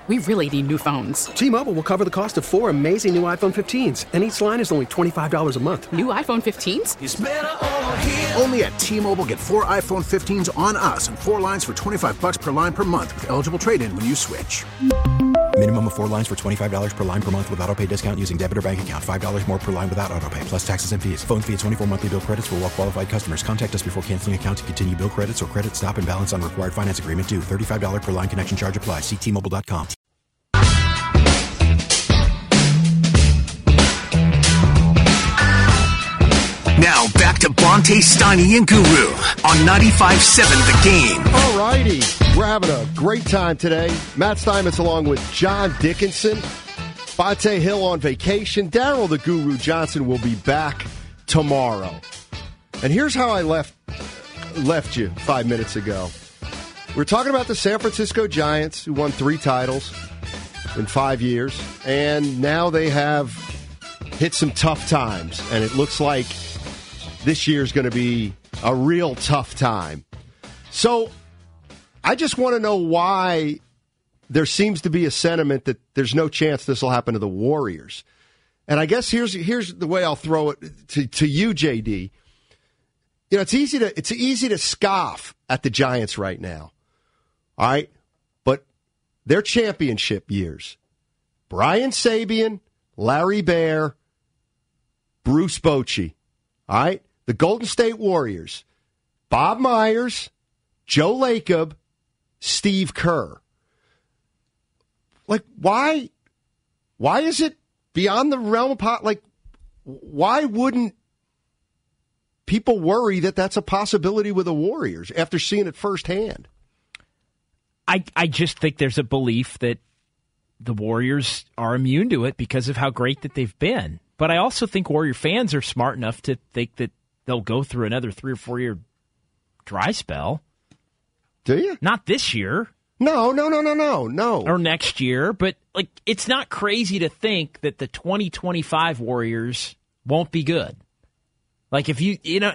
We really need new phones. T-Mobile will cover the cost of 4 amazing new iPhone 15s, and each line is only $25 a month. New iPhone 15s? It's better over here. Only at T-Mobile, get 4 iPhone 15s on us and 4 lines for $25 per line per month with eligible trade-in when you switch. Minimum of 4 lines for $25 per line per month with autopay discount using debit or bank account. $5 more per line without autopay, plus taxes and fees. Phone fee at 24 monthly bill credits for well-qualified customers. Contact us before canceling account to continue bill credits or credit stop and balance on required finance agreement due. $35 per line connection charge applies. See T-Mobile.com. Now back to Bonte, Steiny, and Guru on 95.7 The Game. All righty. We're having a great time today. Matt Steinmetz along with John Dickinson. Bonte Hill on vacation. Daryl the Guru Johnson will be back tomorrow. And here's how I left you 5 minutes ago. We're talking about the San Francisco Giants, who won 3 titles in 5 years. And now they have hit some tough times. And it looks like this year's going to be a real tough time. So I just want to know why there seems to be a sentiment that there's no chance this will happen to the Warriors. And I guess here's the way I'll throw it to you, JD. You know, it's easy to scoff at the Giants right now. All right? But their championship years, Brian Sabian, Larry Baer, Bruce Bochy. All right? The Golden State Warriors, Bob Myers, Joe Lacob, Steve Kerr. Like, why is it beyond the realm of why wouldn't people worry that that's a possibility with the Warriors after seeing it firsthand? I just think there's a belief that the Warriors are immune to it because of how great that they've been. But I also think Warrior fans are smart enough to think that they'll go through another 3 or 4 year dry spell. Do you? Not this year. No. Or next year. But like, it's not crazy to think that the 2025 Warriors won't be good. Like, if you know,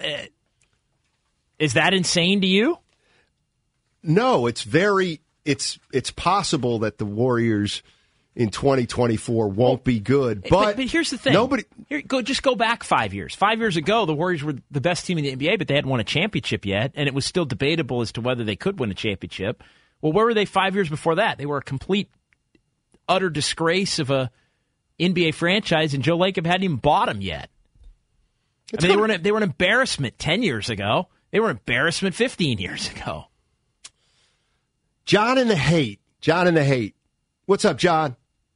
is that insane to you? No, it's possible that the Warriors in 2024 won't be good. But here's the thing. Just go back 5 years. 5 years ago, the Warriors were the best team in the NBA, but they hadn't won a championship yet, and it was still debatable as to whether they could win a championship. Well, where were they 5 years before that? They were a complete, utter disgrace of a NBA franchise, and Joe Lacob hadn't even bought them yet. They were an embarrassment 10 years ago. They were an embarrassment 15 years ago. John in the hate. What's up, John?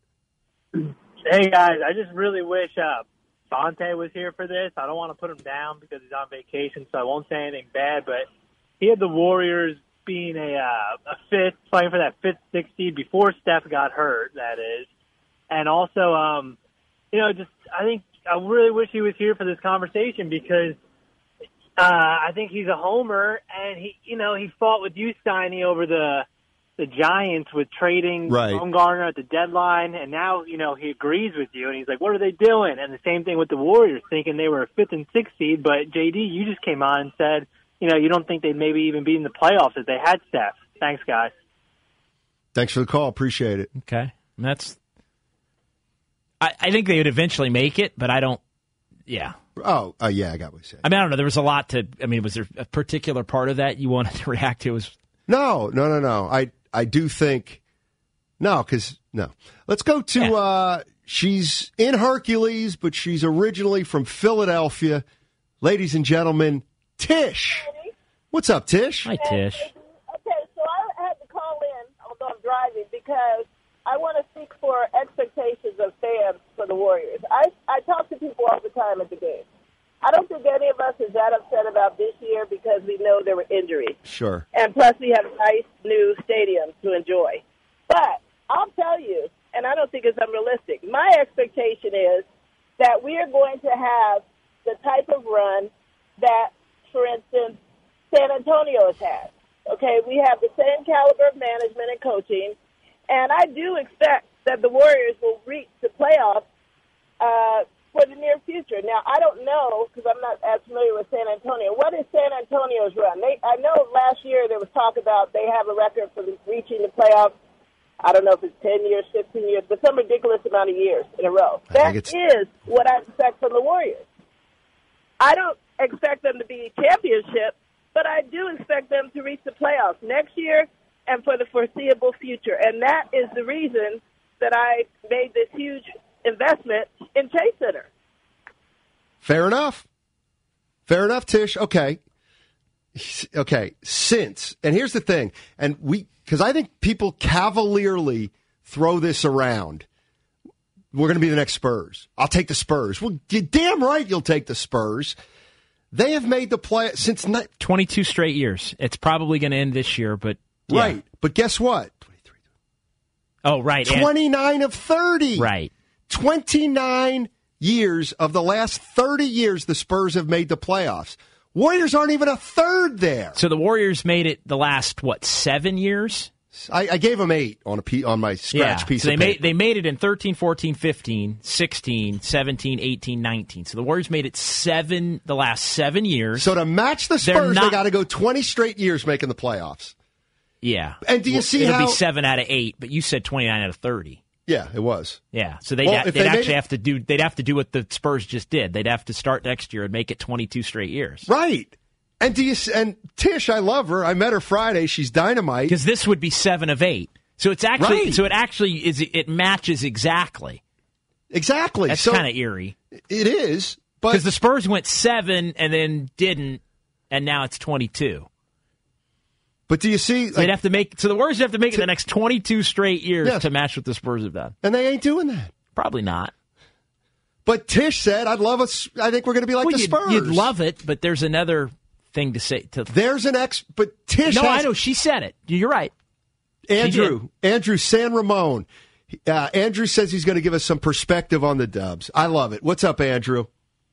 Hey, guys, I just really wish Bonte was here for this. I don't want to put him down because he's on vacation, so I won't say anything bad, but he had the Warriors being a fifth, playing for that fifth, sixth seed before Steph got hurt, that is. And also, I really wish he was here for this conversation because I think he's a homer, and he fought with you, Steiny, over the Giants with trading Baumgartner at the deadline, and now, he agrees with you, and he's like, what are they doing? And the same thing with the Warriors, thinking they were a fifth and sixth seed, but JD, you just came on and said, you don't think they'd maybe even be in the playoffs if they had Steph. Thanks, guys. Thanks for the call. Appreciate it. Okay. I think they would eventually make it, but I don't, yeah. Oh, yeah, I got what you're saying. I mean, I don't know. There was a lot was there a particular part of that you wanted to react to? No. I do think, no. Let's go to, she's in Hercules, but she's originally from Philadelphia. Ladies and gentlemen, Tish. What's up, Tish? Hi, Tish. Okay, so I had to call in, although I'm driving, because I want to speak for expectations of fans for the Warriors. I talk to people all the time at the game. I don't think any of us is that upset about this year because we know there were injuries. Sure. And plus we have a nice new stadium to enjoy. But I'll tell you, and I don't think it's unrealistic, my expectation is that we are going to have the type of run that, for instance, San Antonio has had. Okay, we have the same caliber of management and coaching, and I do expect that the Warriors will reach the playoffs for the near future. Now, I don't know, because I'm not as familiar with San Antonio. What is San Antonio's run? I know last year there was talk about they have a record for reaching the playoffs I don't know if it's 10 years, 15 years, but some ridiculous amount of years in a row. That is what I expect from the Warriors. I don't expect them to be championship, but I do expect them to reach the playoffs next year and for the foreseeable future. And that is the reason that I made this huge investment in Chase Center. Fair enough. Fair enough, Tish. Okay. And here's the thing, because I think people cavalierly throw this around. We're going to be the next Spurs. I'll take the Spurs. Well, you're damn right you'll take the Spurs. They have made the play since 22 straight years. It's probably going to end this year, but yeah. Right. But guess what? 23. Oh, right. 29 of 30. Right. 29 years of the last 30 years the Spurs have made the playoffs. Warriors aren't even a third there. So the Warriors made it the last, 7 years? I gave them 8 on my scratch piece so of paper. They made it in 13, 14, 15, 16, 17, 18, 19. So the Warriors made it the last 7 years. So to match the Spurs, they got to go 20 straight years making the playoffs. Yeah. And do you see it'll how... be 7 out of 8, but you said 29 out of 30. Yeah, it was. Yeah, so they'd have to do what the Spurs just did. They'd have to start next year and make it 22 straight years. Right. And Tish, I love her. I met her Friday. She's dynamite. Because this would be 7 of 8. So it's actually it matches exactly. Exactly. That's kind of eerie. It is, but because the Spurs went 7 and then didn't, and now it's 22. But do you see? So the Warriors have to make it the next 22 straight years to match what the Spurs have done, and they ain't doing that. Probably not. But Tish said, "I'd love us. I think we're going to be like the Spurs. You'd love it, but there's another thing to say. But Tish. I know she said it. You're right. Andrew San Ramon. Andrew says he's going to give us some perspective on the Dubs. I love it. What's up, Andrew?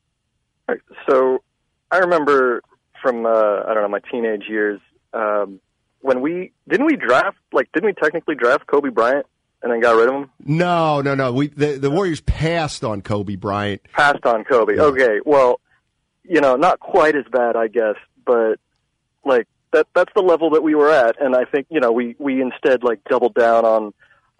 So I remember from my teenage years. When didn't we technically draft Kobe Bryant and then got rid of him? No. The Warriors passed on Kobe Bryant. Passed on Kobe. Yeah. Okay. Well, not quite as bad, I guess, but that's the level that we were at, and I think we instead doubled down on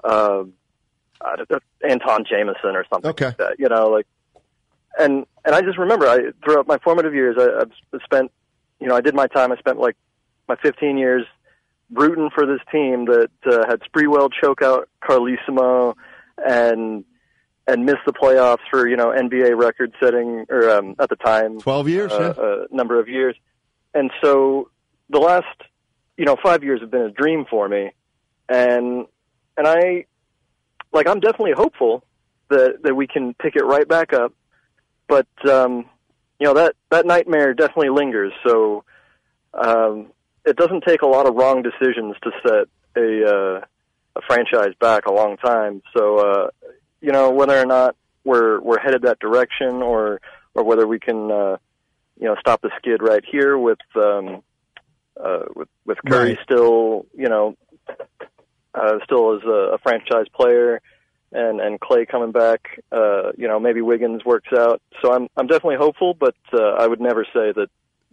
Anton Jameson or something. Okay. Like that, and I just remember throughout my formative years I've spent I did my time. I spent my 15 years rooting for this team that had Sprewell choke out Carlissimo and missed the playoffs for NBA record setting or at the time 12 years, number of years, and so the last 5 years have been a dream for me, and I'm definitely hopeful that we can pick it right back up, but that nightmare definitely lingers. So. It doesn't take a lot of wrong decisions to set a franchise back a long time. So, whether or not we're headed that direction, or whether we can, stop the skid right here with Curry right. still, still as a franchise player, and Clay coming back. Maybe Wiggins works out. So I'm definitely hopeful, but I would never say that.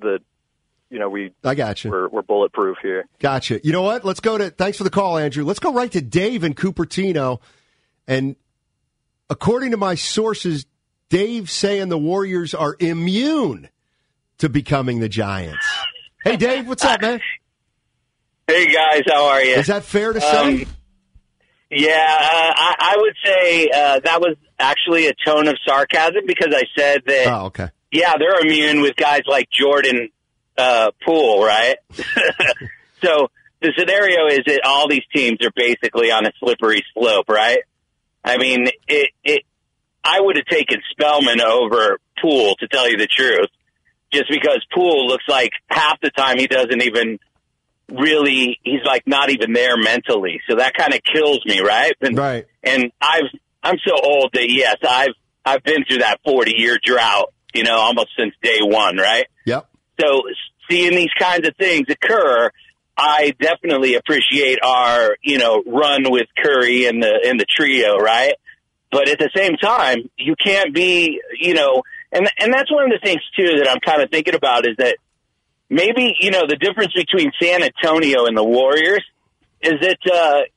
I got you. We're bulletproof here. Gotcha. You know what? Thanks for the call, Andrew. Let's go right to Dave in Cupertino. And according to my sources, Dave's saying the Warriors are immune to becoming the Giants. Hey, Dave, what's up, man? Hey, guys, how are you? Is that fair to say? Yeah, I would say that was actually a tone of sarcasm because I said that, oh, okay. Yeah, they're immune with guys like Jordan Poole, right? So the scenario is that all these teams are basically on a slippery slope, right? I mean, I would have taken Spellman over Poole, to tell you the truth, just because Poole looks like half the time he doesn't even really, he's like not even there mentally. So that kind of kills me, right? Right. And I'm so old that, yes, I've been through that 40-year drought, almost since day one, right? Yep. So seeing these kinds of things occur, I definitely appreciate our, run with Curry and the trio, right? But at the same time, you can't be, and that's one of the things too that I'm kind of thinking about is that maybe, the difference between San Antonio and the Warriors is that,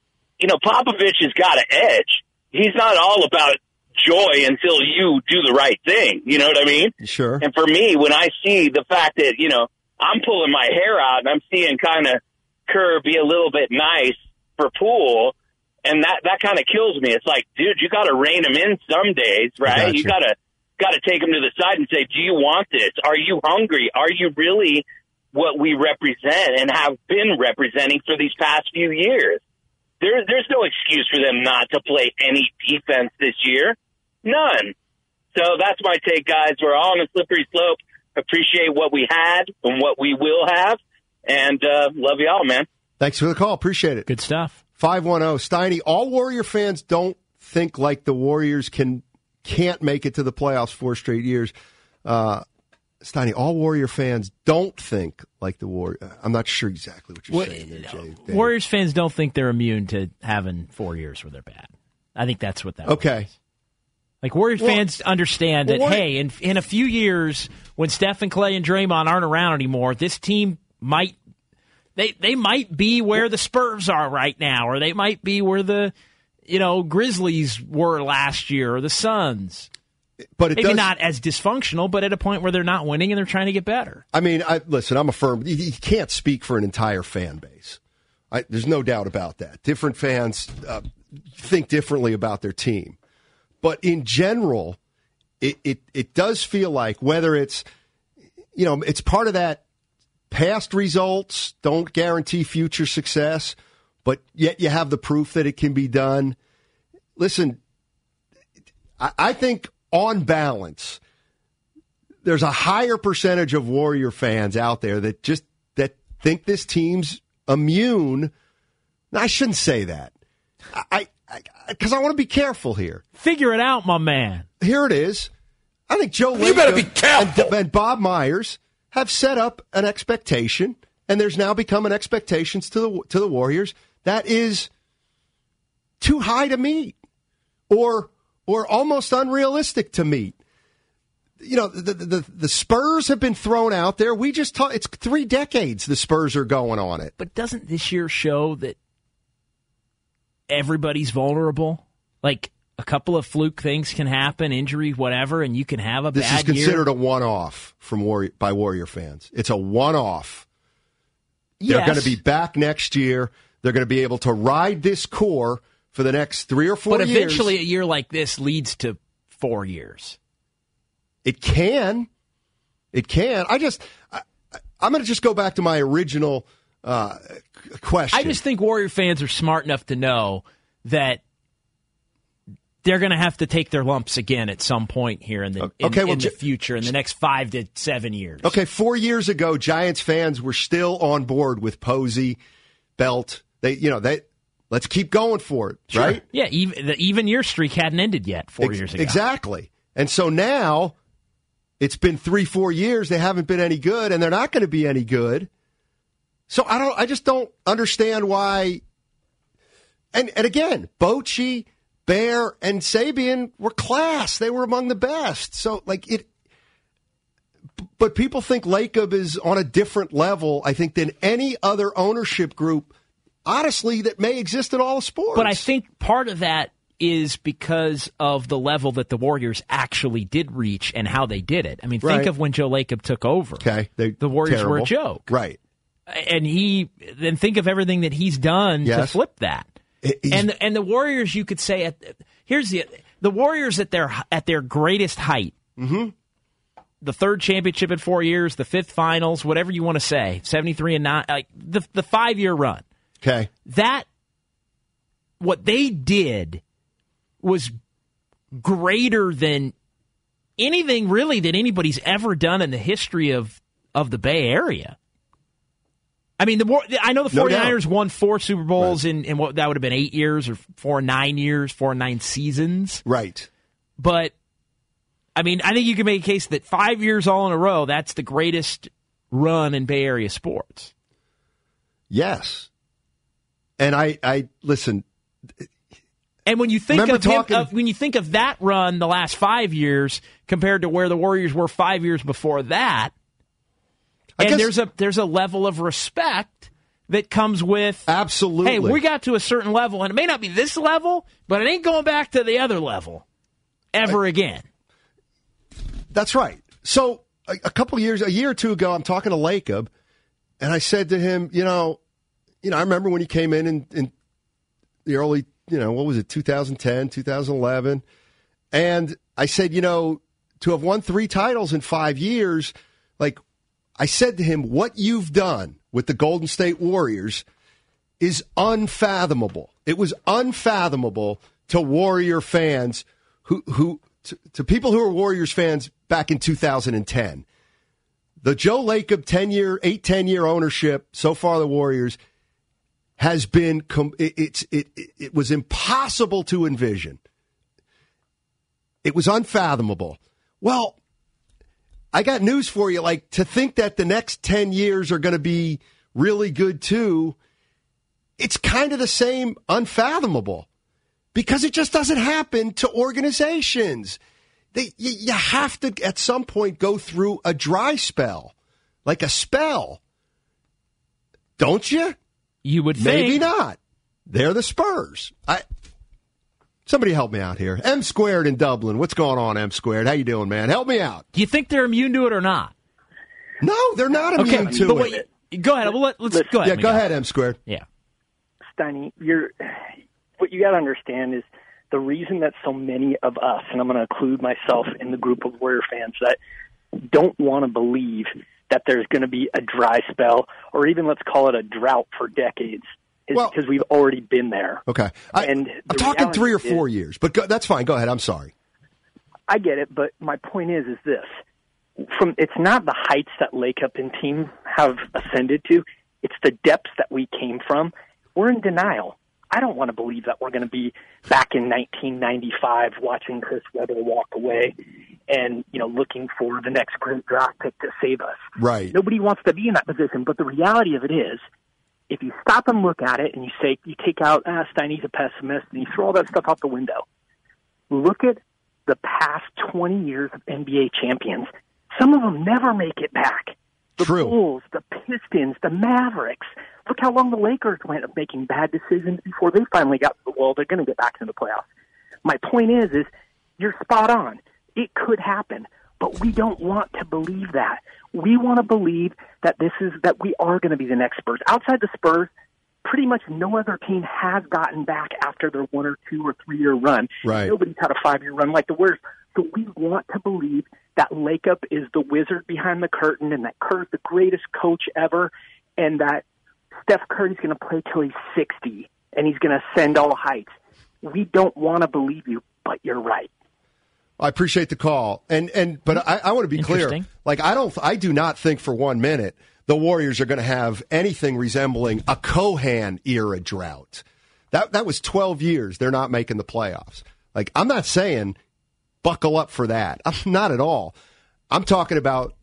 Popovich has got an edge. He's not all about joy until you do the right thing. You know what I mean? Sure. And for me, when I see the fact that, I'm pulling my hair out and I'm seeing kind of Kerr be a little bit nice for Poole, and that kind of kills me. It's like, dude, you got to rein him in some days, right? You got to take him to the side and say, do you want this? Are you hungry? Are you really what we represent and have been representing for these past few years? There's no excuse for them not to play any defense this year. None. So that's my take, guys. We're all on a slippery slope. Appreciate what we had and what we will have. And love y'all, man. Thanks for the call. Appreciate it. Good stuff. 510. Steiny, all Warrior fans don't think like the Warriors can't make it to the playoffs 4 straight years. Steiny, all Warrior fans don't think like the Warriors. I'm not sure exactly what you're saying there, Jay. Warriors fans don't think they're immune to having 4 years where they're bad. I think that's what that means. Like, Warriors fans understand that, hey, in a few years, when Steph and Clay and Draymond aren't around anymore, this team might they might be where the Spurs are right now, or they might be where the Grizzlies were last year, or the Suns. But maybe not as dysfunctional, but at a point where they're not winning and they're trying to get better. I mean, listen, I'm a firm. You can't speak for an entire fan base. There's no doubt about that. Different fans think differently about their team. But in general, it does feel like whether it's, it's part of that past results don't guarantee future success, but yet you have the proof that it can be done. Listen, I think on balance, there's a higher percentage of Warrior fans out there that think this team's immune. Now, I shouldn't say that. Because I want to be careful here. Figure it out, my man. Here it is. I think Joe Lacob, you better be careful. And Bob Myers have set up an expectation, and there's now become an expectation to the Warriors that is too high to meet, or almost unrealistic to meet. The Spurs have been thrown out there. We just talked. It's 3 decades the Spurs are going on it. But doesn't this year show that everybody's vulnerable? Like, a couple of fluke things can happen, injury, whatever, and you can have a bad year. This is considered a one-off by Warrior fans. It's a one-off. Yes. They're going to be back next year. They're going to be able to ride this core for the next 3 or 4 years. But eventually a year like this leads to 4 years. It can. It can. I'm going to just go back to my original question. I just think Warrior fans are smart enough to know that they're going to have to take their lumps again at some point here in the future, in the next 5 to 7 years. Okay, 4 years ago, Giants fans were still on board with Posey, Belt. Let's keep going for it, sure. Right? Yeah, the even year streak hadn't ended yet 4 years ago. Exactly. And so now it's been 3-4 years. They haven't been any good, and they're not going to be any good. So I just don't understand why. And again, Bochy, Bear, and Sabian were class. They were among the best. So but people think Lacob is on a different level, I think, than any other ownership group, honestly, that may exist in all of sports. But I think part of that is because of the level that the Warriors actually did reach and how they did it. I mean, think of when Joe Lacob took over. Okay, the Warriors were a joke. Right. And then think of everything that he's done to flip that. And the Warriors, you could say, the Warriors at their greatest height. Mm-hmm. The 3rd championship in 4 years, the 5th finals, whatever you want to say, 73-9, like the 5-year run. Okay, what they did was greater than anything really that anybody's ever done in the history of the Bay Area. I mean, I know the 49ers won 4 Super Bowls in what that would have been 8 years or 4 or 9 seasons. Right. But, I mean, I think you can make a case that 5 years all in a row, that's the greatest run in Bay Area sports. Yes. And I listen. And when you think when you think of that run the last 5 years compared to where the Warriors were 5 years before that, there's a level of respect that comes with, absolutely, hey, we got to a certain level, and it may not be this level, but it ain't going back to the other level ever again. That's right. So a year or two ago, I'm talking to Lacob, and I said to him, I remember when he came in the early, what was it, 2010, 2011, and I said, to have won 3 titles in 5 years, like I said to him, what you've done with the Golden State Warriors is unfathomable. It was unfathomable to Warrior fans to people who were Warriors fans back in 2010. The Joe Lacob 10-year ownership so far, the Warriors has been it was impossible to envision. It was unfathomable. Well, I got news for you. Like, to think that the next 10 years are going to be really good too, it's kind of the same unfathomable, because it just doesn't happen to organizations. You have to, at some point, go through a dry spell, like a spell. Don't you? You would think. Maybe not. They're the Spurs. Somebody help me out here. M Squared in Dublin. What's going on, M Squared? How you doing, man? Help me out. Do you think they're immune to it or not? No, they're not immune to it. Go ahead. Let's go ahead. Yeah, go ahead, M Squared. Yeah. Steiny, what you got to understand is the reason that so many of us, and I'm going to include myself in the group of Warrior fans, that don't want to believe that there's going to be a dry spell, or even let's call it a drought for decades, is because we've already been there. Okay. I'm talking 3 or 4 years, but that's fine. Go ahead. I'm sorry. I get it, but my point is this. It's not the heights that Lacob and team have ascended to. It's the depths that we came from. We're in denial. I don't want to believe that we're going to be back in 1995 watching Chris Webber walk away and, looking for the next great draft pick to save us. Right. Nobody wants to be in that position, but the reality of it is, if you stop and look at it and you take out, Steiny's a pessimist, and you throw all that stuff out the window, look at the past 20 years of NBA champions. Some of them never make it back. The Bulls, the Pistons, the Mavericks. Look how long the Lakers went of making bad decisions before they finally got to the world. They're going to get back into the playoffs. My point is you're spot on. It could happen, but we don't want to believe that. We want to believe that that we are going to be the next Spurs. Outside the Spurs, pretty much no other team has gotten back after their 1 or 2 or 3 year run. Right. Nobody's had a 5-year run like the Warriors. So we want to believe that Lacob is the wizard behind the curtain, and that Kerr's the greatest coach ever, and that Steph Curry's going to play till he's 60, and he's going to ascend all heights. We don't want to believe you, but you're right. I appreciate the call, but I want to be clear. Like, I do not think for 1 minute the Warriors are going to have anything resembling a Cohan era drought. That was 12 years they're not making the playoffs. Like, I'm not saying buckle up for that. I'm not at all. I'm talking about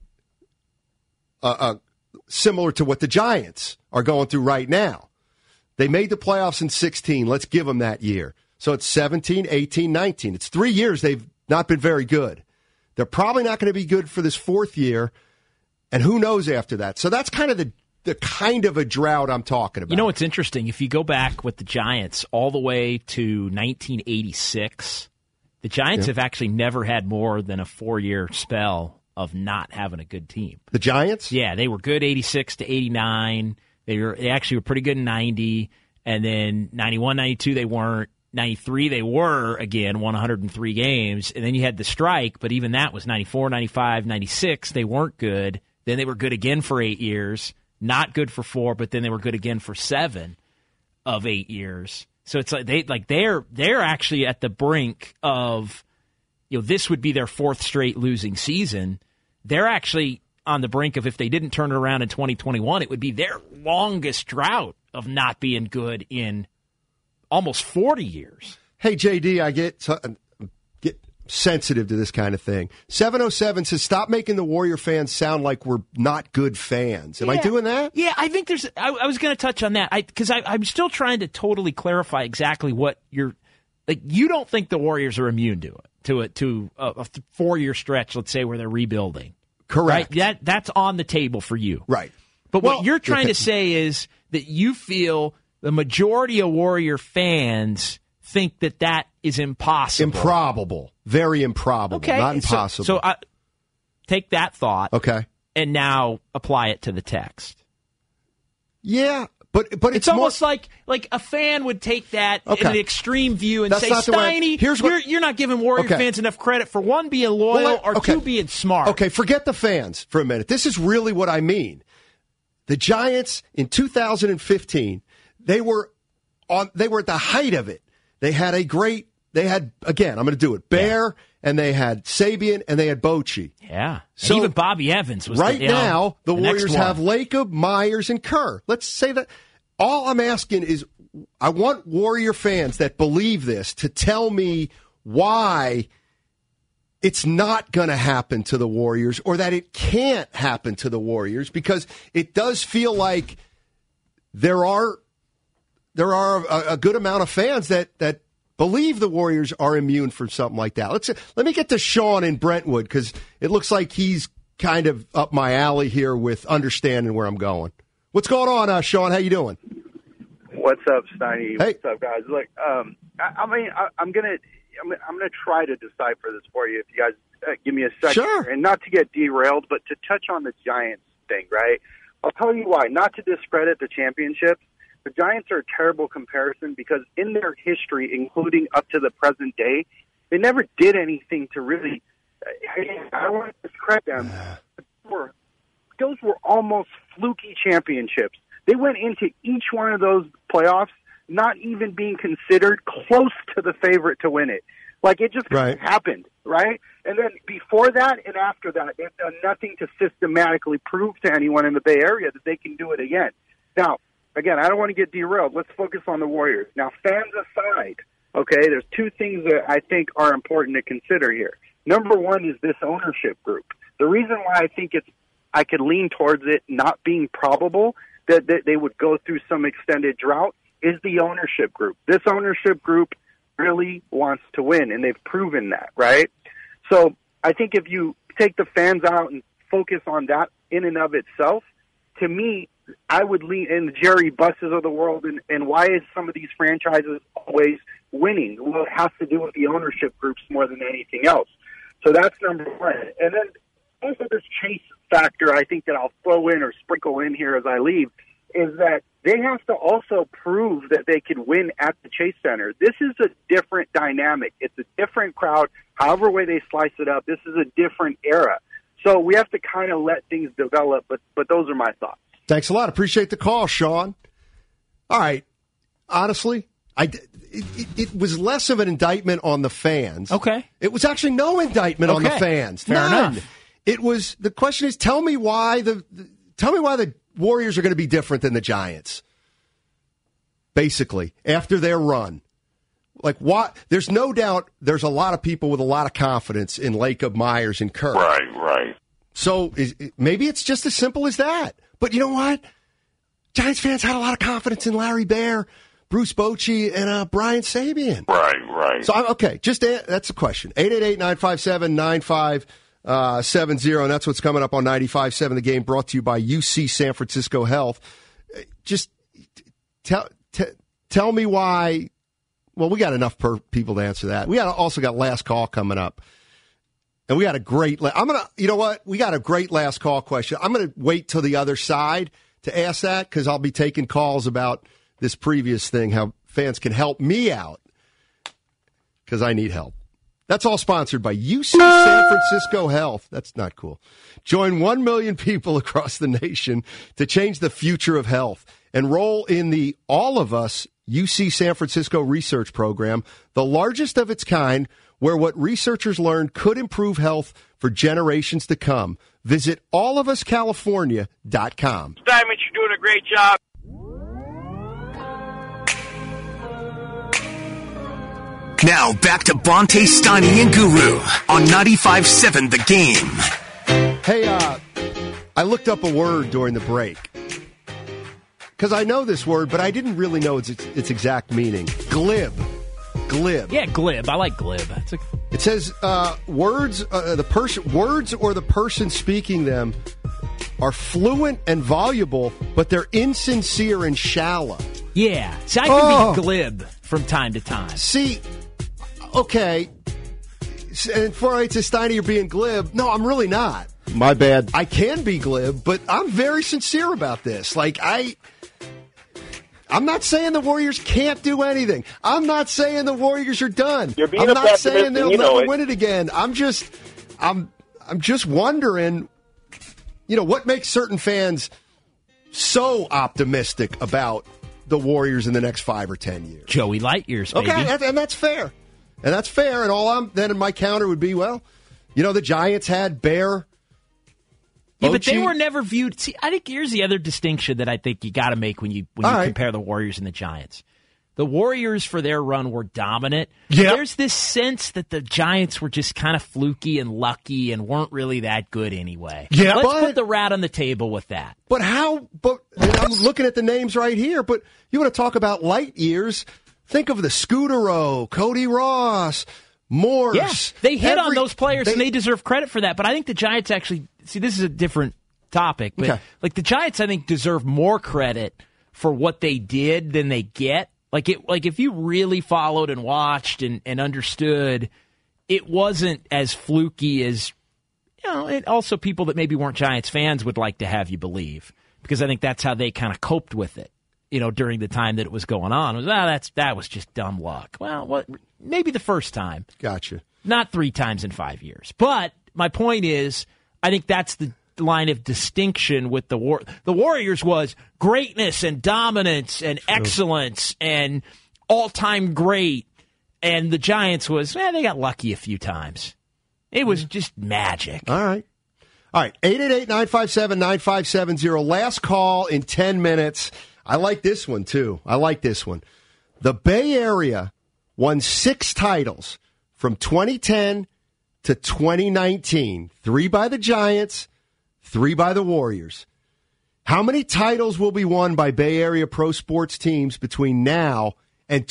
similar to what the Giants are going through right now. They made the playoffs in 16. Let's give them that year. So it's 17, 18, 19. It's 3 years they've not been very good. They're probably not going to be good for this 4th year, and who knows after that. So that's kind of the kind of a drought I'm talking about. You know what's interesting? If you go back with the Giants all the way to 1986, the Giants have actually never had more than a 4-year spell of not having a good team. The Giants? Yeah, they were good 86 to 89. They actually were pretty good in 90, and then 91, 92 they weren't. 93 they were, again, won 103 games, and then you had the strike, but even that was 94, 95, 96. They weren't good. Then they were good again for 8 years, not good for 4, but then they were good again for 7 of 8 years. So it's like they're actually at the brink of, this would be their 4th straight losing season. They're actually on the brink of, if they didn't turn it around in 2021, it would be their longest drought of not being good in almost 40 years. Hey, JD, I get sensitive to this kind of thing. 707 says, stop making the Warrior fans sound like we're not good fans. Am I doing that? Yeah, I think there's – I was going to touch on that because I'm still trying to totally clarify exactly what you're – like, you don't think the Warriors are immune to it, to a 4-year stretch, let's say, where they're rebuilding. Correct. Right? That's on the table for you. Right. But what you're trying to say is that you feel the majority of Warrior fans think that is impossible. Improbable. Very improbable. Okay. Not impossible. So take that thought. Okay. And now apply it to the text. Yeah, but it's almost like a fan would take that in an extreme view and say, Steiny, you're not giving Warrior fans enough credit for, one, being loyal, or two, being smart. Okay, forget the fans for a minute. This is really what I mean. The Giants in 2015, they were at the height of it. They had again, I'm going to do it, Bear, and they had Sabian, and they had Bochy. Yeah. So and even Bobby Evans was now, the Warriors have Lacob, Myers, and Kerr. Let's say that. All I'm asking is, I want Warrior fans that believe this to tell me why it's not going to happen to the Warriors, or that it can't happen to the Warriors, because it does feel like there are a good amount of fans that believe the Warriors are immune from something like that. Let me get to Sean in Brentwood, because it looks like he's kind of up my alley here with understanding where I'm going. What's going on, Sean? How you doing? What's up, Steiny? Hey. What's up, guys? Look, I'm gonna try to decipher this for you if you guys give me a second. Sure. And not to get derailed, but to touch on the Giants thing, right? I'll tell you why. Not to discredit the championships. The Giants are a terrible comparison because in their history, including up to the present day, they never did anything to really. I don't want to discredit them. Those were almost fluky championships. They went into each one of those playoffs not even being considered close to the favorite to win it. Like, it just happened, right? And then before that and after that, they've done nothing to systematically prove to anyone in the Bay Area that they can do it again. Now, again, I don't want to get derailed. Let's focus on the Warriors. Now, fans aside, okay, there's two things that I think are important to consider here. Number one is this ownership group. The reason why I think I could lean towards it not being probable that they would go through some extended drought is the ownership group. This ownership group really wants to win, and they've proven that, right? So I think if you take the fans out and focus on that in and of itself, to me, I would lean in the Jerry Busses of the world, and why is some of these franchises always winning? Well, it has to do with the ownership groups more than anything else. So that's number one. And then also this chase factor, I think, that I'll throw in or sprinkle in here as I leave, is that they have to also prove that they can win at the Chase Center. This is a different dynamic. It's a different crowd. However way they slice it up, this is a different era. So we have to kind of let things develop, but those are my thoughts. Thanks a lot. Appreciate the call, Sean. All right. Honestly, it was less of an indictment on the fans. Okay. It was actually no indictment on the fans. Fair None. enough. It was, the question is, tell me why the Warriors are going to be different than the Giants. Basically, after their run. Like, what? There's no doubt there's a lot of people with a lot of confidence in Lacob, Myers, and Kerr. Right. So maybe it's just as simple as that. But you know what? Giants fans had a lot of confidence in Larry Bear, Bruce Bochy, and Brian Sabian. Right. So, okay, that's the question. 888-957-9570, and that's what's coming up on 95.7 The Game, brought to you by UC San Francisco Health. Just tell me why. Well, we got enough people to answer that. We also got last call coming up. And we got a great, you know what? We got a great last call question. I'm going to wait till the other side to ask that, because I'll be taking calls about this previous thing, how fans can help me out, because I need help. That's all sponsored by UC San Francisco Health. That's not cool. Join 1 million people across the nation to change the future of health. Enroll in the All of Us UC San Francisco Research Program, the largest of its kind, where what researchers learned could improve health for generations to come. Visit allofuscalifornia.com. Diamond, you're doing a great job. Now back to Bonte, Steiny, and Guru on 95.7 The Game. Hey, I looked up a word during the break, because I know this word, but I didn't really know its exact meaning. Glib. Yeah, glib. I like glib. It says words or the person speaking them are fluent and voluble, but they're insincere and shallow. Yeah. See, I can be glib from time to time. See, okay. And before I say, Steiny, you're being glib. No, I'm really not. My bad. I can be glib, but I'm very sincere about this. Like, I'm not saying the Warriors can't do anything. I'm not saying the Warriors are done. You're being I'm not pessimist, saying they'll and you know never it. win it again. I'm just wondering, what makes certain fans so optimistic about the Warriors in the next 5 or 10 years. Joey Light years, baby. Okay, and that's fair. And that's fair. And then my counter would be, the Giants had Bear. Yeah, but they were never viewed. See, I think here's the other distinction that I think you got to make when you compare the Warriors and the Giants. The Warriors, for their run, were dominant. Yep. There's this sense that the Giants were just kind of fluky and lucky and weren't really that good anyway. Yeah, Let's put the rat on the table with that. But how? But I'm looking at the names right here. But you want to talk about light years? Think of the Scudero, Cody Ross, Morse. Yeah, they hit on those players, and they deserve credit for that. But I think the Giants actually see this is a different topic. But like the Giants, I think deserve more credit for what they did than they get. Like if you really followed and watched and understood, it wasn't as fluky as and also people that maybe weren't Giants fans would like to have you believe, because I think that's how they kind of coped with it. During the time that it was going on, it was that was just dumb luck. Well, maybe the first time. Gotcha. Not 3 times in 5 years. But my point is, I think that's the line of distinction with the Warriors was greatness and dominance and excellence and all-time great. And the Giants was, they got lucky a few times. It was just magic. All right. 888-957-9570. Last call in 10 minutes. I like this one, too. The Bay Area won 6 titles from 2010 to 2019. 3 by the Giants, 3 by the Warriors. How many titles will be won by Bay Area pro sports teams between now and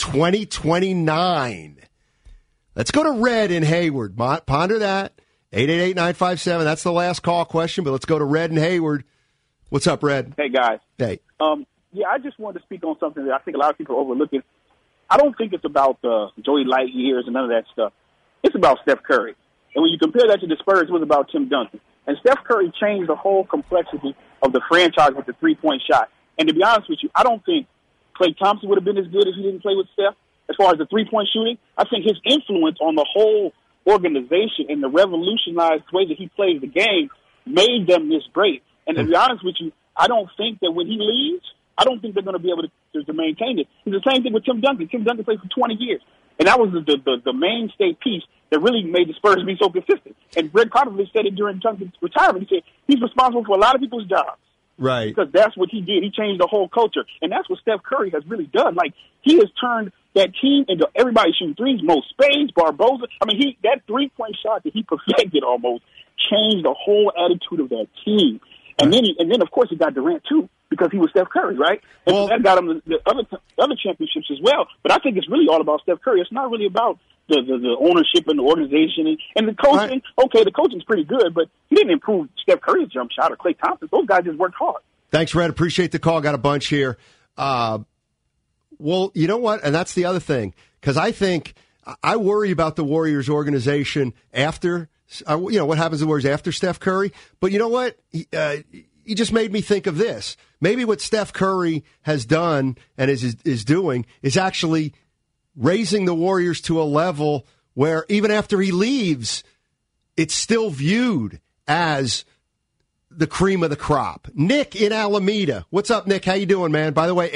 2029? Let's go to Red in Hayward. Ponder that. 888-957. That's the last call question, but let's go to Red in Hayward. What's up, Red? Hey, guys. Hey. Yeah, I just wanted to speak on something that I think a lot of people are overlooking. I don't think it's about the Joey Light years and none of that stuff. It's about Steph Curry. And when you compare that to the Spurs, it was about Tim Duncan. And Steph Curry changed the whole complexity of the franchise with the three-point shot. And to be honest with you, I don't think Klay Thompson would have been as good if he didn't play with Steph. As far as the three-point shooting, I think his influence on the whole organization and the revolutionized way that he plays the game made them this great. And to be honest with you, I don't think that when he leaves, I don't think they're going to be able to maintain it. It's the same thing with Tim Duncan. Tim Duncan played for 20 years. And that was the mainstay piece that really made the Spurs be so consistent. And Greg Popovich said it during Duncan's retirement. He said he's responsible for a lot of people's jobs. Right. Because that's what he did. He changed the whole culture. And that's what Steph Curry has really done. Like, he has turned that team into everybody shooting threes, Mo Spades, Barboza. I mean, that three-point shot that he perfected almost changed the whole attitude of that team. And then, of course, he got Durant, too, because he was Steph Curry, right? And so that got him the other championships as well. But I think it's really all about Steph Curry. It's not really about the ownership and the organization. And the coaching, okay, the coaching's pretty good, but he didn't improve Steph Curry's jump shot or Klay Thompson. Those guys just worked hard. Thanks, Red. Appreciate the call. Got a bunch here. Well, you know what? And that's the other thing, because I worry about the Warriors organization after what happens to the Warriors after Steph Curry. But you know what? He just made me think of this. Maybe what Steph Curry has done and is doing is actually raising the Warriors to a level where even after he leaves, it's still viewed as the cream of the crop. Nick in Alameda. What's up, Nick? How you doing, man? By the way,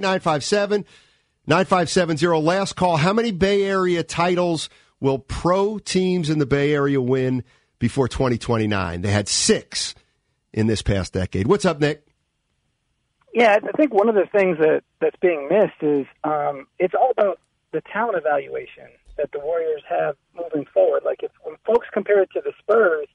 888-957-9570. Last call. How many Bay Area titles will pro teams in the Bay Area win before 2029? They had 6 in this past decade. What's up, Nick? Yeah, I think one of the things that's being missed is it's all about the talent evaluation that the Warriors have moving forward. Like, when folks compare it to the Spurs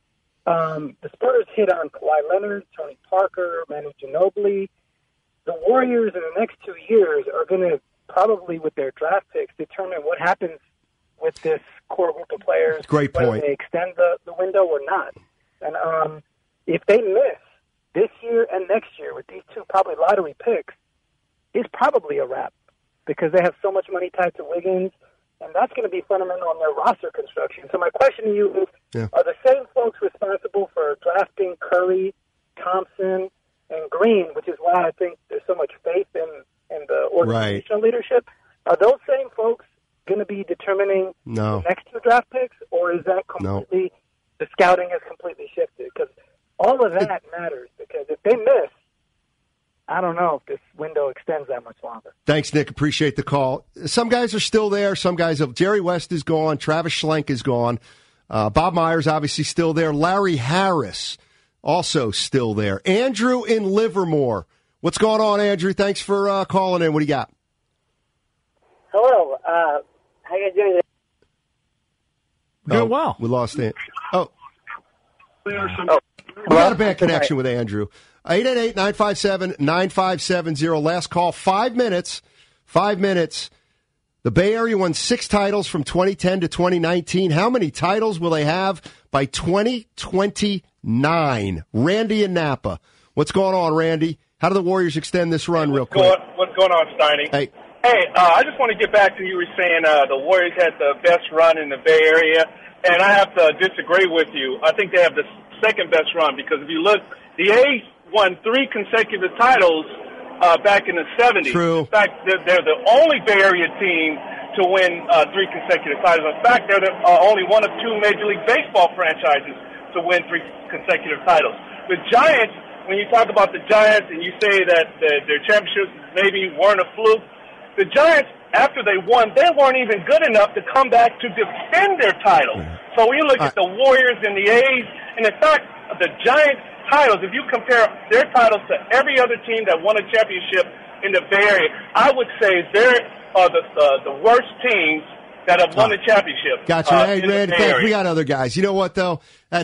hit on Kawhi Leonard, Tony Parker, Manu Ginobili. The Warriors in the next 2 years are going to probably, with their draft picks, determine what happens with this core group of players. Great point. Whether they extend the window or not. And if they miss this year and next year with these two probably lottery picks is probably a wrap because they have so much money tied to Wiggins, and that's going to be fundamental on their roster construction. So my question to you is, are the same folks responsible for drafting Curry, Thompson, and Green, which is why I think there's so much faith in the organizational leadership, are those same folks going to be determining the next two draft picks, or is that completely the scouting has completely shifted? Because all of that matters, because if they miss, I don't know if this window extends that much longer. Thanks, Nick. Appreciate the call. Some guys are still there. Some guys have. Jerry West is gone. Travis Schlenk is gone. Bob Myers obviously still there. Larry Harris also still there. Andrew in Livermore. What's going on, Andrew? Thanks for calling in. What do you got? Hello. How you doing? Doing well. We lost it. We got a bad connection with Andrew. 888-957-9570. Last call. 5 minutes. 5 minutes. The Bay Area won 6 titles from 2010 to 2019. How many titles will they have by 2029? Randy in Napa. What's going on, Randy? How do the Warriors extend this run real quick? What's going on, Steiny? Hey, I just want to get back to you were saying the Warriors had the best run in the Bay Area, and I have to disagree with you. I think they have the second best run because if you look, the A's won 3 consecutive titles back in the 70s. True. In fact, they're the only Bay Area team to win 3 consecutive titles. In fact, they're only one of 2 Major League Baseball franchises to win 3 consecutive titles. The Giants, when you talk about the Giants and you say that their championships maybe weren't a fluke, the Giants, after they won, they weren't even good enough to come back to defend their title. So when you look at the Warriors and the A's, and in fact, the Giants' titles, if you compare their titles to every other team that won a championship in the Bay Area, I would say they're the worst teams that have won a championship. Gotcha. Hey, thanks. We got other guys. You know what, though?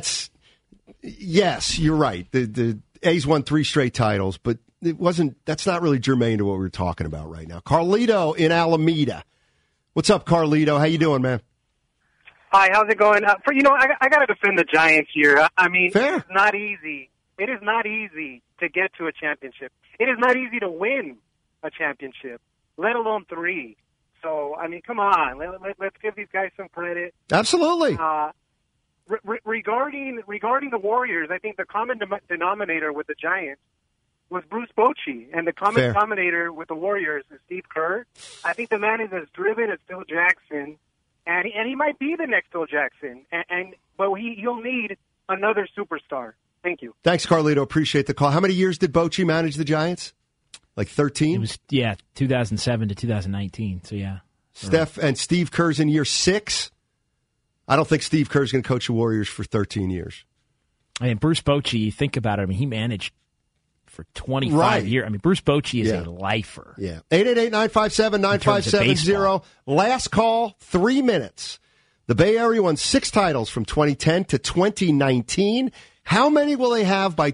Yes, you're right. The A's won 3 straight titles, but that's not really germane to what we're talking about right now. Carlito in Alameda. What's up, Carlito? How you doing, man? Hi, how's it going? I got to defend the Giants here. I mean, Fair. It's not easy. It is not easy to get to a championship. It is not easy to win a championship, let alone 3. So, I mean, come on. Let's give these guys some credit. Absolutely. Regarding the Warriors, I think the common denominator with the Giants was Bruce Bochy, and the common denominator with the Warriors is Steve Kerr. I think the man is as driven as Phil Jackson, and he might be the next Phil Jackson, but he'll need another superstar. Thank you. Thanks, Carlito. Appreciate the call. How many years did Bochy manage the Giants? Like 13? It was 2007 to 2019. So yeah. Steph and Steve Kerr's in year 6. I don't think Steve Kerr's going to coach the Warriors for 13 years. And Bruce Bochy, think about it. I mean, he managed for 25 years. I mean, Bruce Bochy is a lifer. Yeah. 888-957-9570. Last call, 3 minutes. The Bay Area won 6 titles from 2010 to 2019. How many will they have by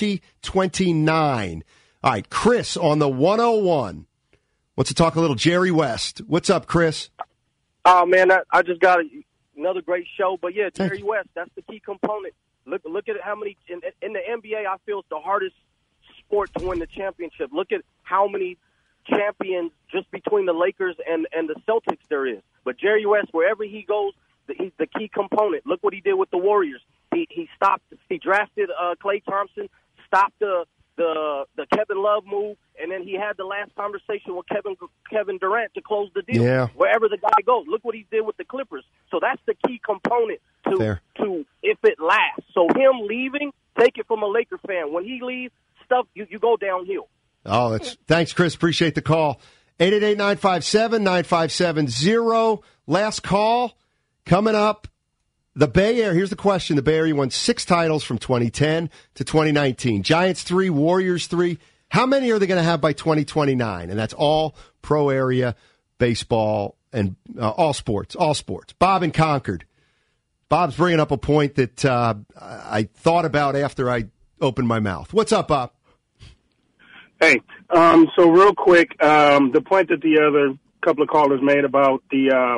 2029? All right, Chris on the 101 wants to talk a little Jerry West. What's up, Chris? Oh, man, I just got another great show. But, yeah, Jerry West, that's the key component. Look at how many – in the NBA, I feel it's the hardest sport to win the championship. Look at how many champions just between the Lakers and the Celtics there is. But Jerry West, wherever he goes, he's the key component. Look what he did with the Warriors. He drafted Klay Thompson, stopped the Kevin Love move, and then he had the last conversation with Kevin Durant to close the deal. Yeah. Wherever the guy goes, look what he did with the Clippers. So that's the key component to if it lasts. So him leaving, take it from a Laker fan. When he leaves, you go downhill. Oh, thanks, Chris. Appreciate the call. 888-957-9570. Last call coming up. The Bay Area, here's the question. The Bay Area won 6 titles from 2010 to 2019. Giants 3, Warriors 3. How many are they going to have by 2029? And that's all pro area baseball and all sports. Bob in Concord. Bob's bringing up a point that I thought about after I opened my mouth. What's up, Bob? Hey, so real quick, the point that the other couple of callers made about the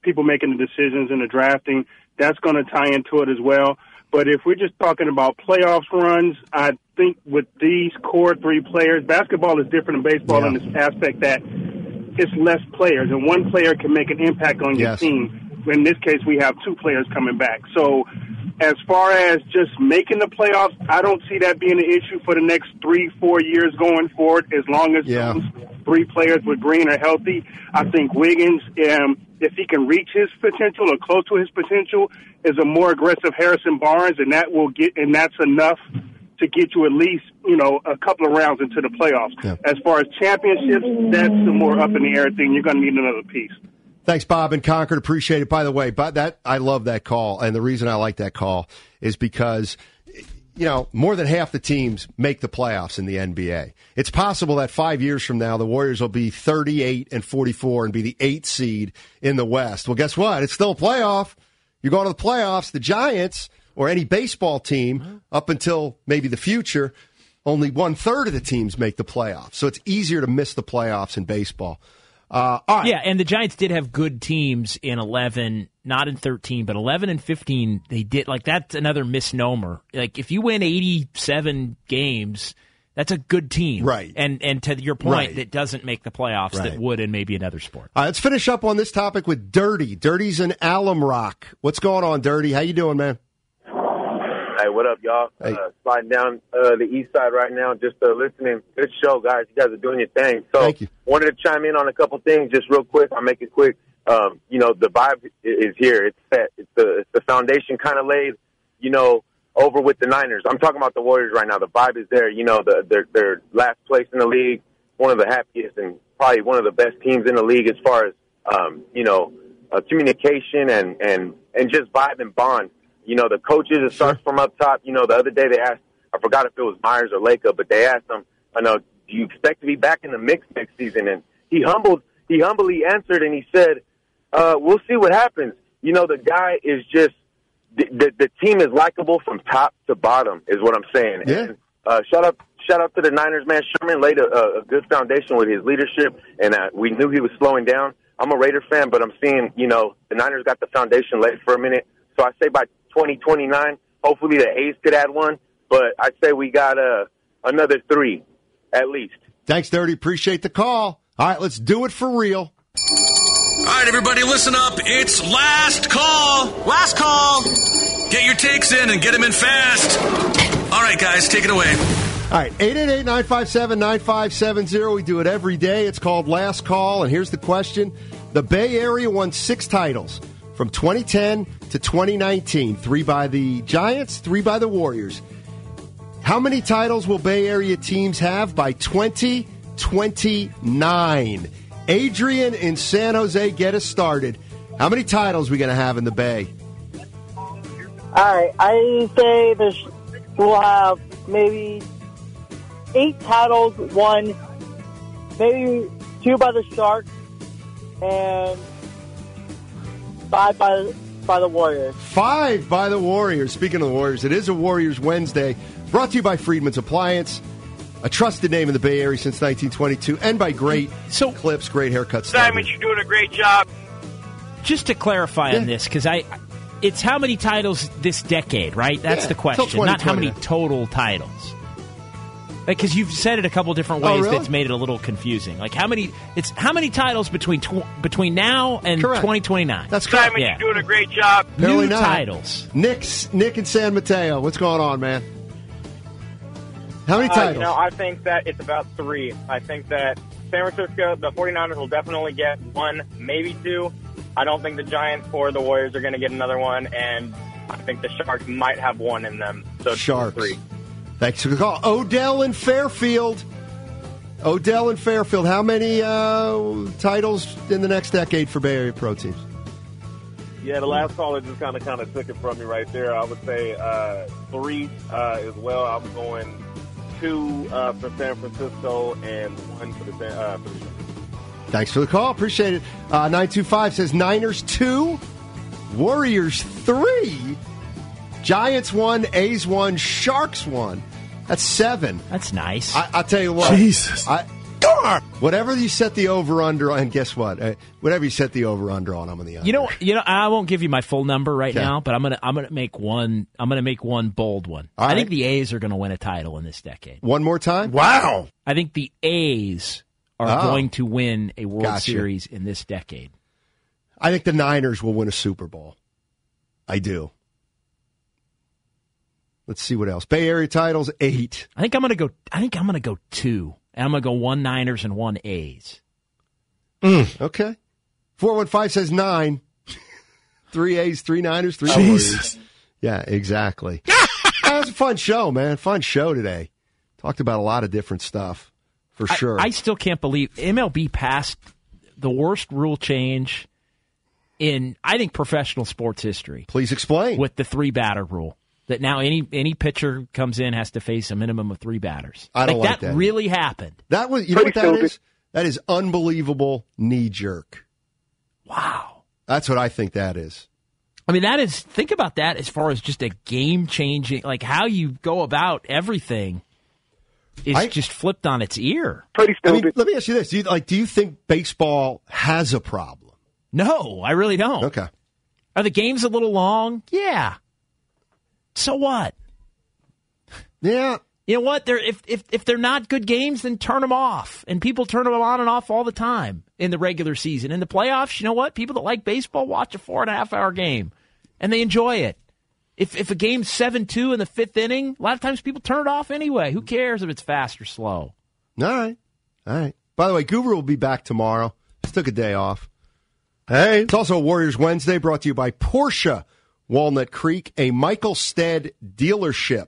people making the decisions and the drafting. That's going to tie into it as well. But if we're just talking about playoffs runs, I think with these core three players, basketball is different than baseball in this aspect that it's less players, and one player can make an impact on your team. In this case, we have two players coming back. So as far as just making the playoffs, I don't see that being an issue for the next 3-4 years going forward, as long as those three players with Green are healthy. I think Wiggins, if he can reach his potential or close to his potential, is a more aggressive Harrison Barnes, and that's enough to get you at least, a couple of rounds into the playoffs. Yeah. As far as championships, that's the more up in the air thing. You're going to need another piece. Thanks, Bob in Concord. Appreciate it. By the way, I love that call, and the reason I like that call is because, more than half the teams make the playoffs in the NBA. It's possible that 5 years from now, the Warriors will be 38-44 and be the 8th seed in the West. Well, guess what? It's still a playoff. You're going to the playoffs. The Giants, or any baseball team, up until maybe the future, only 1/3 of the teams make the playoffs. So it's easier to miss the playoffs in baseball. All right. Yeah, and the Giants did have good teams in 11, not in 13, but 11 and 15, they did. That's another misnomer. If you win 87 games, that's a good team. Right. And to your point, that doesn't make the playoffs that would in maybe another sport. All right, let's finish up on this topic with Dirty. Dirty's in Alum Rock. What's going on, Dirty? How you doing, man? Hey, what up, y'all? Hey. Sliding down the east side right now, just listening. Good show, guys. You guys are doing your thing. So, thank you. Wanted to chime in on a couple things just real quick. I'll make it quick. The vibe is here. It's set. It's the foundation kind of laid, over with the Niners. I'm talking about the Warriors right now. The vibe is there. They're last place in the league, one of the happiest and probably one of the best teams in the league as far as, communication and just vibe and bond. The coaches, it starts from up top. The other day they asked, I forgot if it was Myers or Laka, but they asked him, do you expect to be back in the mix next season? And he humbly answered, and he said, we'll see what happens. The guy is just, the team is likable from top to bottom, is what I'm saying. Yeah. And shout out to the Niners, man. Sherman laid a good foundation with his leadership, and we knew he was slowing down. I'm a Raider fan, but I'm seeing, the Niners got the foundation laid for a minute. So I say by 2029, hopefully the A's could add one, but I'd say we got another 3 at least. Thanks, Dirty. Appreciate the call. All right, let's do it for real. All right, everybody, listen up. It's last call. Last call. Get your takes in and get them in fast. All right, guys, take it away. All right, 888-957-9570. We do it every day. It's called Last Call, and here's the question. The Bay Area won 6 titles from 2010 to 2019. 3 by the Giants, 3 by the Warriors. How many titles will Bay Area teams have by 2029? Adrian in San Jose, get us started. How many titles are we going to have in the Bay? All right, I say we'll have maybe 8 titles, 1, maybe 2 by the Sharks, and 5 by the Warriors. 5 by the Warriors. Speaking of the Warriors, it is a Warriors Wednesday. Brought to you by Friedman's Appliance, a trusted name in the Bay Area since 1922, and by great clips, great haircuts. Simon, you're doing a great job. Just to clarify on this, because it's how many titles this decade, right? That's the question, not how many total titles. Because you've said it a couple different ways that's made it a little confusing. How many titles between now and 2029? That's correct. Simon, you're doing a great job. New titles. Nick in San Mateo, what's going on, man? How many titles? I think that it's about 3. I think that San Francisco, the 49ers will definitely get 1, maybe 2. I don't think the Giants or the Warriors are going to get another one, and I think the Sharks might have 1 in them. So Sharks. 3. Thanks for the call. Odell in Fairfield. How many titles in the next decade for Bay Area pro teams? Yeah, the last caller just kind of took it from me right there. I would say 3 as well. I'm going 2 for San Francisco and 1 for the Sharks. Thanks for the call. Appreciate it. 925 says Niners 2, Warriors 3, Giants 1, A's 1, Sharks 1. That's 7. That's nice. I'll tell you what. Jesus. score. Whatever you set the over-under on, and guess what? Whatever you set the over-under on, I'm on the under. You know, I won't give you my full number right now, but I'm gonna make one. I'm gonna make one bold one. I think the A's are gonna win a title in this decade. One more time? Wow. I think the A's are going to win a World Series in this decade. I think the Niners will win a Super Bowl. I do. Let's see what else. Bay Area titles, 8. I think I'm gonna go 2. And I'm going to go 1 Niners and 1 A's. Okay. 415 says 9. 3 A's, 3 Niners, 3 Warriors. Yeah, exactly. That was a fun show, man. Fun show today. Talked about a lot of different stuff, for sure. I still can't believe MLB passed the worst rule change in, I think, professional sports history. Please explain. With the 3-batter rule. That now any pitcher comes in has to face a minimum of 3 batters. I don't like that. That really happened. That was, you know what that is? That is unbelievable knee jerk. Wow. That's what I think that is. I mean, think about that as far as just a game changing, like how you go about everything is just flipped on its ear. Pretty stupid. I mean, let me ask you this: do you think baseball has a problem? No, I really don't. Okay. Are the games a little long? Yeah. So what? Yeah. You know what? If they're not good games, then turn them off. And people turn them on and off all the time in the regular season. In the playoffs, you know what? People that like baseball watch a 4.5-hour game, and they enjoy it. If a game's 7-2 in the 5th inning, a lot of times people turn it off anyway. Who cares if it's fast or slow? All right. By the way, Guru will be back tomorrow. Just took a day off. Hey. It's also Warriors Wednesday, brought to you by Porsche Walnut Creek, a Michael Stead dealership.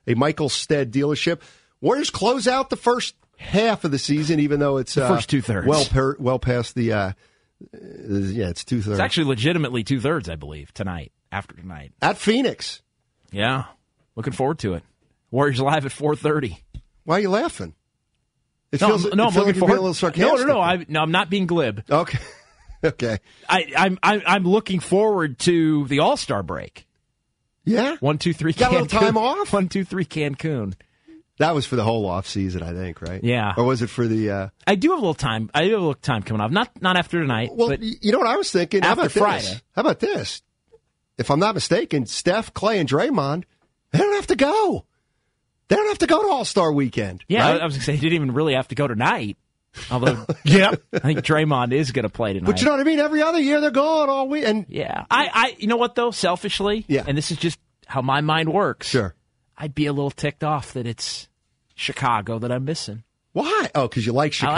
Warriors close out the first half of the season, even though it's the first 2/3. Well past the it's 2/3. It's actually legitimately 2/3, I believe, after tonight at Phoenix. Yeah, looking forward to it. Warriors live at 4:30. Why are you laughing? I'm looking forward. A little sarcastic. No, I'm not being glib. Okay. Okay. I'm looking forward to the All-Star break. Yeah. 1, 2, 3. Got a little time off. 1, 2, 3. Cancun. That was for the whole off season, I think, right? Yeah. Or was it for the? I do have a little time. I do have a little time coming off. Not after tonight. Well, but you know what I was thinking. After Friday. How about this? If I'm not mistaken, Steph, Clay, and Draymond, they don't have to go. They don't have to go to All-Star Weekend. Yeah, right? I was going to say, they didn't even really have to go tonight. Although, I think Draymond is going to play tonight. But you know what I mean? Every other year they're gone all week. And yeah. I you know what, though? Selfishly, and this is just how my mind works. Sure. I'd be a little ticked off that it's Chicago that I'm missing. Why? Oh, because you like Chicago. I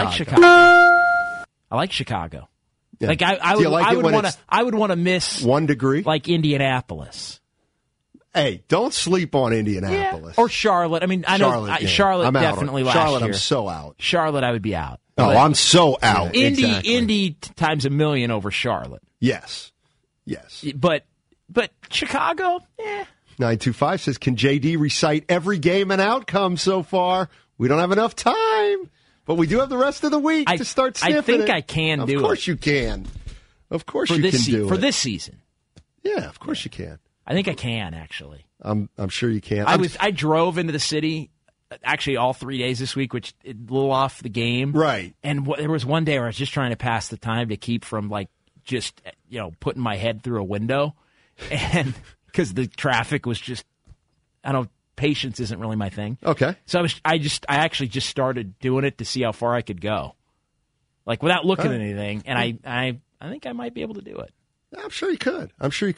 like Chicago. Yeah. Like I would want to miss 1 degree, like Indianapolis. Hey, don't sleep on Indianapolis or Charlotte. I mean, I know Charlotte definitely last Charlotte, year. I'm so out. Charlotte, I would be out. Oh, I'm so out. Indy times a million over Charlotte. Yes. But Chicago, 925 says, can JD recite every game and outcome so far? We don't have enough time, but we do have the rest of the week to start sniffing I think it. I can do it. Of course you can. Of course you can do it. For this season. Yeah, of course you can. I think I can, actually. I'm sure you can. I drove into the city actually all 3 days this week, which a little off the game. Right. And there was one day where I was just trying to pass the time to keep from just putting my head through a window, and because the traffic was just, patience isn't really my thing. Okay. So I actually just started doing it to see how far I could go, like without looking at anything, and I think I might be able to do it. I'm sure you could.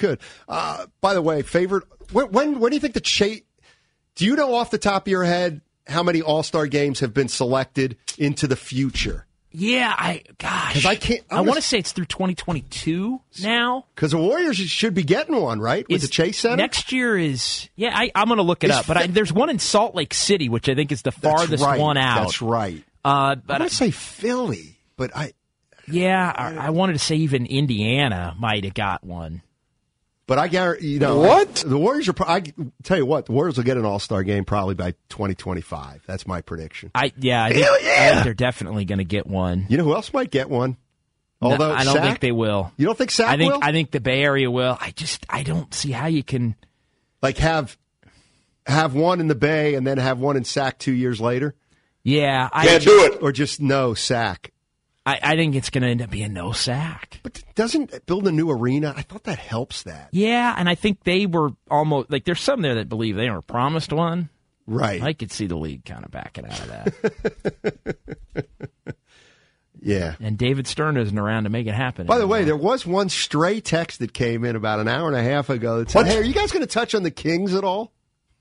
By the way, favorite. When do you think the Chase? Do you know off the top of your head how many All-Star games have been selected into the future? Yeah, because I can't. I want to say it's through 2022 now. Because the Warriors should be getting one, right? With the Chase Center next year is. Yeah, I'm going to look it up. But there's one in Salt Lake City, which I think is the farthest one out. That's right. But I'd say Philly, but Yeah, I wanted to say even Indiana might have got one. But I guarantee, what? The Warriors are, I tell you what, the Warriors will get an All-Star game probably by 2025. That's my prediction. I think they're definitely going to get one. You know who else might get one? Although I don't think they will. You don't think Sac will? I think the Bay Area will. I don't see how you can have one in the Bay and then have one in Sac 2 years later. Yeah. Can't do it. Or just no sack. I think it's going to end up being no sack. But doesn't build a new arena? I thought that helps that. Yeah, and I think they were almost like there's some there that believe they were promised one. Right. I could see the league kind of backing out of that. Yeah. And David Stern isn't around to make it happen. By the way, there was one stray text that came in about an hour and a half ago that said, "Hey, are you guys going to touch on the Kings at all?"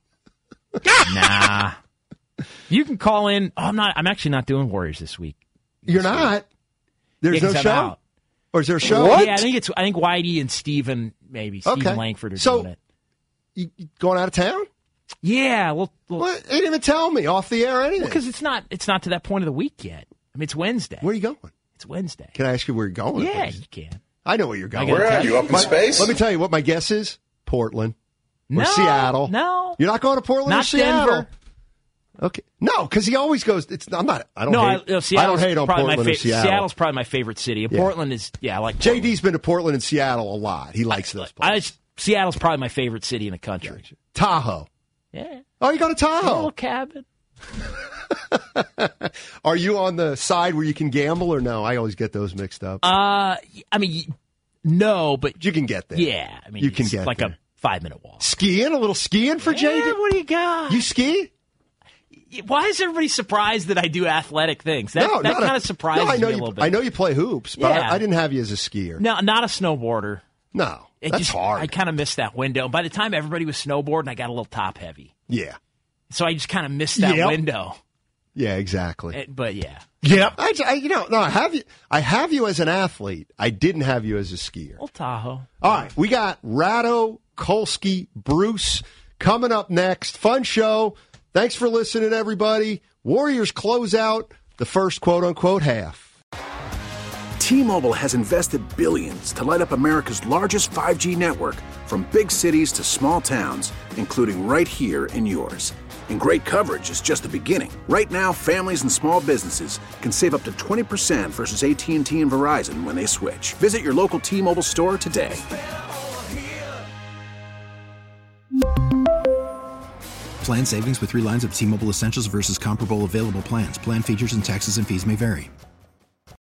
Nah. You can call in. Oh, I'm actually not doing Warriors this week. You're not? There's no show? Out. Or is there a show? What? Yeah, I think Whitey and Steven, maybe. Steven Langford are doing it. You going out of town? Yeah. Well, what? They didn't even tell me off the air or anything. Because it's not to that point of the week yet. I mean, it's Wednesday. Where are you going? It's Wednesday. Can I ask you where you're going? Yeah, you can. I know where you're going. Where are you, up in space? Let me tell you what my guess is. Portland. No, or Seattle. No. You're not going to Portland not or Seattle? Denver. Okay. No, because he always goes, I don't hate on Portland or Seattle. Seattle's probably my favorite city. Yeah. Portland is, I like Portland. JD's been to Portland and Seattle a lot. He likes those places. Seattle's probably my favorite city in the country. Gotcha. Tahoe. Yeah. Oh, you go to Tahoe? A little cabin. Are you on the side where you can gamble or no? I always get those mixed up. I mean, no, but you can get there. Yeah. I mean, you can get like there. A 5-minute walk. Skiing? A little skiing for JD? What do you got? You ski? Why is everybody surprised that I do athletic things? That kind of surprises me a little bit. I know you play hoops, but I didn't have you as a skier. No, not a snowboarder. No, that's hard. I kind of missed that window. By the time everybody was snowboarding, I got a little top heavy. Yeah. So I just kind of missed that window. Yeah, exactly. But yeah. Yep. I have you as an athlete. I didn't have you as a skier. Well, Tahoe. All right, we got Rado, Kolsky, Bruce coming up next. Fun show. Thanks for listening, everybody. Warriors close out the first quote-unquote half. T-Mobile has invested billions to light up America's largest 5G network, from big cities to small towns, including right here in yours. And great coverage is just the beginning. Right now, families and small businesses can save up to 20% versus AT&T and Verizon when they switch. Visit your local T-Mobile store today. Plan savings with 3 lines of T-Mobile Essentials versus comparable available plans. Plan features and taxes and fees may vary.